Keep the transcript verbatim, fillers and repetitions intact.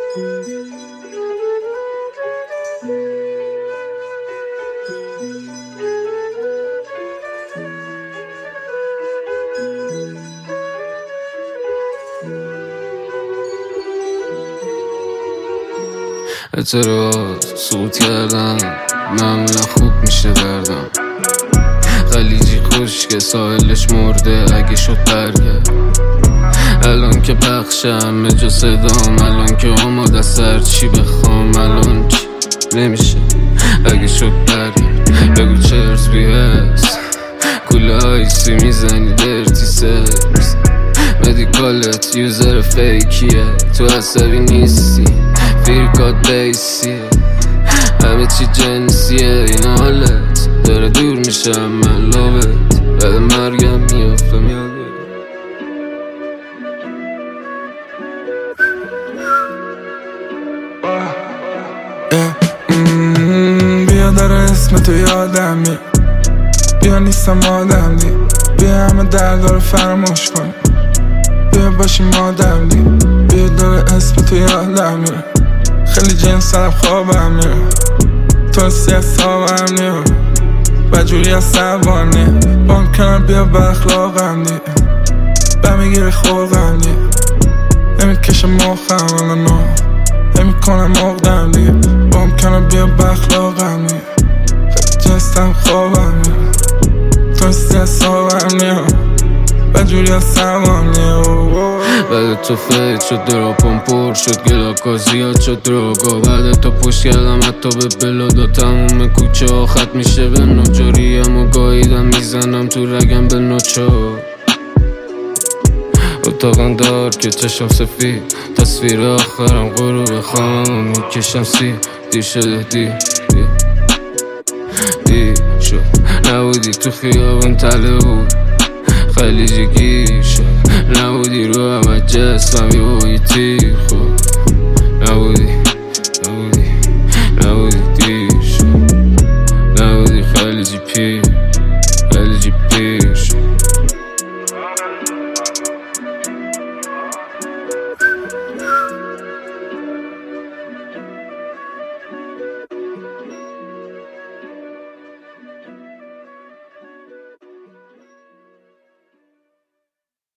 اعتراض سقوط کردم معمولا خوب میشه دردم. خلیجی خشک ساحلش مرده اگه شد برگرد. الان که پخشم جا صدام، الان که آماده سر چی بخوام، الان چی نمیشه اگه شد برگرد. بگو چرز بی هست کوله آیسی میزنی درتی سرز. مدیکالت یوزر فیکیه، تو عصبی نیستی فیرکات بیسیه، همه چی جنسیه. این حالت داره دور میشم من لابت، بعد مرگم میافتم یاده. بیا داره اسم تو یادم میاد، بیا نیستم آدم دی، بیا همه درد رو فراموش کن، بیا باشیم آدم دی. بیا داره اسم تو یادم میاد، خیلی جنس سرم خوابم میاد، تو سیاست خوابم میاد و جوری از سوانیه. با کنم بیا با اخلاقم دی، بمیگیری خلقم دی، نمیکشم مخم الانو، نمیکنم مقدم دی. با کنم بیا با اخلاقم دی، خیلی جنسم خوابم میاد، تو سیاست خوابم میاد و جوری از سوانیه. بعد تو فیت شد دراپم پر شد، گلاکا زیاد شد دراگا. بعد تو پشت کردم حتی به بلادا، تموم کوچه ها خط میشه به نجاریم و گاهیدم میزنم تو رگم به نوچا. اتاقم دار که چشم سفید، تصویر آخرم غروب خواهم میکشم سی. دیر شده دیر دیر دیر شد، نبودی تو خیابون تله بود، خلیجی گیر شد، نبودی رو همه جسمم یه تیر خود، نبودی